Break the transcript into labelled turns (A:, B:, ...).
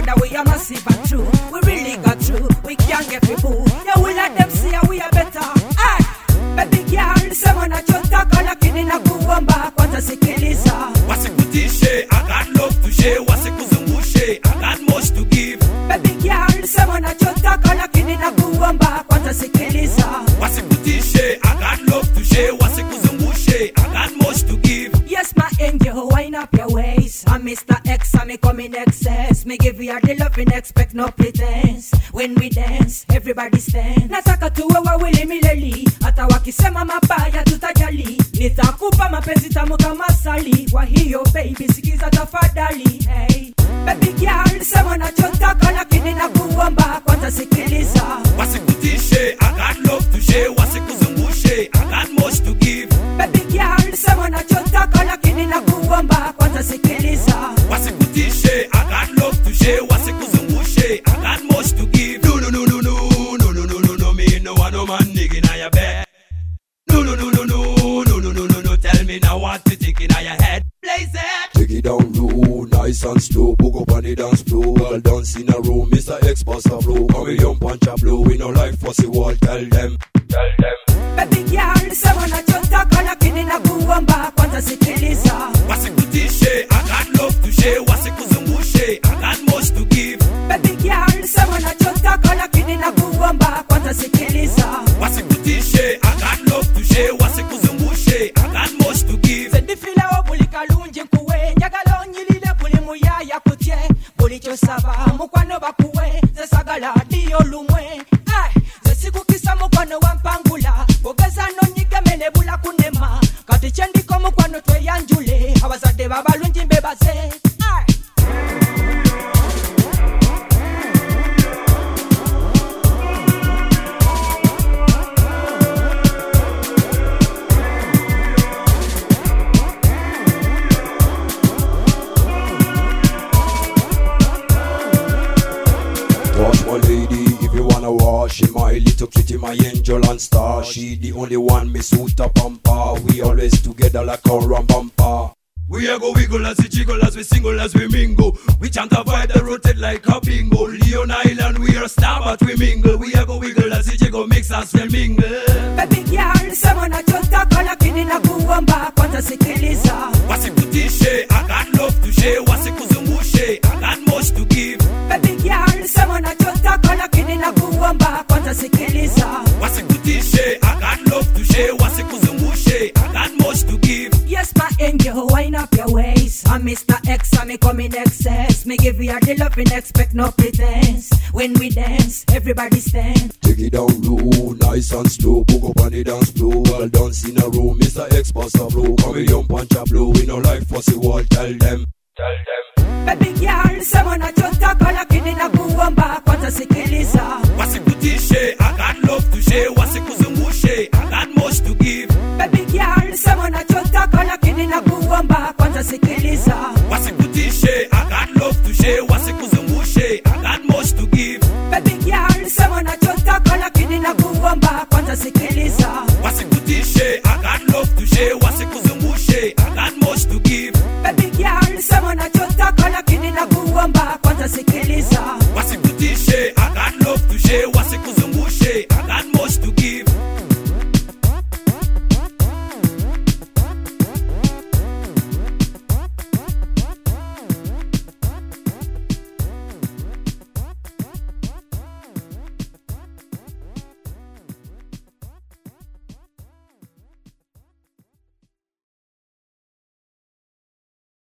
A: that we are massive and true. We really got through, we can't get people. Yeah, we let them see how we are better. Ay, baby girl, sema nachotaka lakini nakuomba kwanza sikiliza.
B: Wasikutishe, I got love to share. Wasikuzungushe, I got much to give.
A: Baby girl, sema nachotaka lakini nakuomba kwanza sikiliza.
B: Wasikutishe, I got love to share. Wasikuzungushe, I got much to give.
A: Yes, my angel, wind up your waist. I'm Mr. X, I'm come in excess. Me give you the loving, expect no pretense. When we dance, everybody stand. Nataka tuwe wawili milele. Hata wakisema mabaya tutajali. Nitakupa mapenzi tamu kama asali. Kwa hiyo baby, sikiza tafadhali. Hey, baby girl, sema nachotaka lakini nakuomba kwanza sikiliza.
B: Wasikutishe, I got love to share. Wasikuzungushe, I got much to give.
A: Baby girl, sema nachotaka lakini nakuomba kwanza sikiliza.
B: Wasikutishe, I got love to share. Wasikuzungushe, I got much to give. No, no, no, no, no, no, no, no, no, no, me no want no man nigga in your bed. No, no, no, no, no, no, no, no, no, no, tell me now what you think in your head. Blaze it.
C: Take it down low, nice and slow. Book up on the dance floor. Well dance in a row, Mr. X Buster Flow. Come with young punch a blow. We no like fussy wall, tell them. Tell them.
A: Baby girl, sema nachotaka lakini nakuomba kwanza sikiliza.
B: Wasikutishe, I got love to share. Wasikuzungushe, I got much to give.
A: Baby girl, sema nachotaka lakini nakuomba kwanza sikiliza.
B: Wasikutishe, I got love to share. Wasikuzungushe, I got much to give.
A: Sendifila obulika lungi nkuwe. Njagala onyilile buli muyaya kutye. Buli kyosaba mukwano bakuwe. Zesagala diyo lumwe. Ay, zesikukisa mukwano wampangula. Bogeza nonyigemene bula kunema. Kati chendiko mukwano tweyanjule. Abazadde babalungi mbebaze. Ay.
C: Touch my lady if you wanna wash. She my little kitty, my angel and star. She the only one me suit up pamper. We always together like a rum bumper.
B: We a go wiggle as we jiggle, as we single, as we mingle. We chant a vibe that rotate like a bingo. Leon Island, we are a star but we mingle. We a go wiggle as we jiggle, mix us well mingle.
A: Baby girl, sema nachotaka lakini nakuomba kwanza sikiliza.
B: Wasikutishe, I got love to share. Wasikuzungushe, I got much to give.
A: Baby girl, sema nachotaka lakini nakuomba kwanza sikiliza.
B: Wasikutishe, I got love to share. Wasikuzungushe, I got much to give.
A: Yes, my angel, wind up your waist. I'm Mr. X, I'm come in excess. Me give you the loving, expect no pretense. When we dance, everybody stand.
C: Take it down low, nice and slow. Book up on the dance floor. Well dance in a row, Mr. X Buster Flow. Come with young punch a blow. We no like fussy wall, tell them. Tell them.
A: Baby girl, sema nachotaka lakini nakuomba kwanza sikiliza.
B: Wasikutishe, I got love to share. Wasikuzungushe, I got much to give.
A: Baby girl, sema nachotaka lakini nakuomba kwanza sikiliza.
B: Wasikutishe, I got love to share. Wasikuzungushe, I got much to give.
A: Baby girl, sema nachotaka lakini nakuomba kwanza sikiliza.
B: Wasikutishe, I got love to share. Wasikuzungushe, I got much to give.
A: Baby girl, sema nachotaka lakini nakuomba kwanza sikiliza.
B: Wasikutishe, I got love to share. Wasikuzungushe, I got much